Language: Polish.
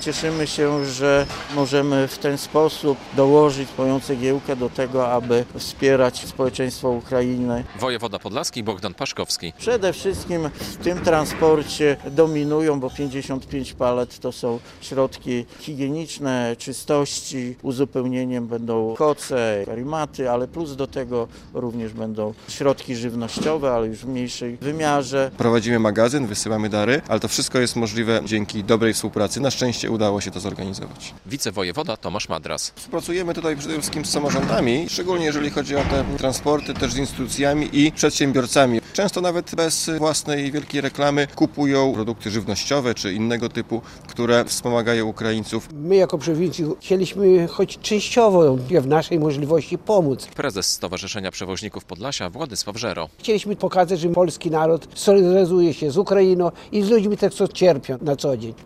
cieszymy się, że możemy w ten sposób dołożyć swoją cegiełkę do tego, aby wspierać społeczeństwo Ukrainy. Wojewoda podlaski Bogdan Paszkowski. Przede wszystkim w tym transporcie dominują, bo 55 palet to są środki higieniczne, czystości. Uzupełnieniem będą koce, karimaty, ale plus do tego również będą środki żywnościowe, ale już w mniejszej wymiarze. Prowadzimy magazyn, wysyłamy dary, ale to wszystko jest możliwe dzięki dobrej współpracy. Na szczęście udało się to zorganizować. Wicewojewoda Tomasz Madras. Współpracujemy tutaj przede wszystkim z samorządami, szczególnie jeżeli chodzi o te transporty, też z instytucjami i przedsiębiorcami. Często nawet bez własnej wielkiej reklamy kupują produkty żywnościowe czy innego typu, które wspomagają Ukraińców. My jako przewodnicy chcieliśmy choć częściowo w naszej możliwości pomóc. Prezes Stowarzyszenia Przewoźników Podlasia Władysław Żero. Chcieliśmy pokazać, że polski naród solidaryzuje się z Ukrainą i z ludźmi, tak co cierpią na co dzień.